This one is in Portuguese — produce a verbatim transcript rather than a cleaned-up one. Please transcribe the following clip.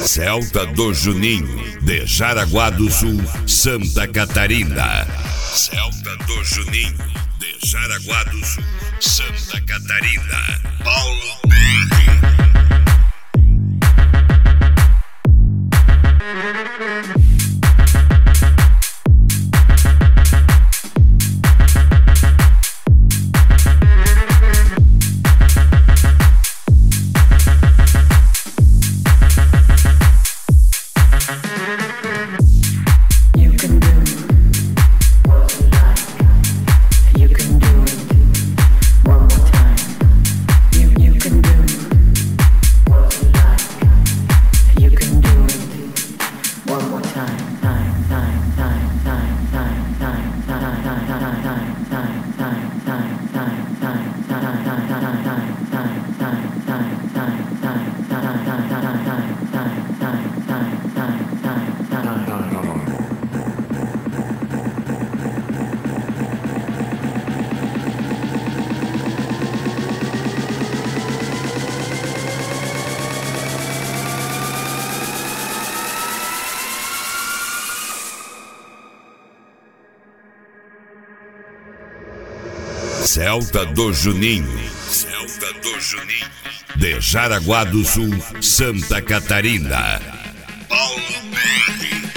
Celta do Juninho, de Jaraguá do Sul, Santa Catarina. Celta do Juninho, de Jaraguá do Sul, Santa Catarina. Paulo Perry. Celta do Juninho, Celta do Juninho, de Jaraguá do Sul, Santa Catarina. Paulo Perry.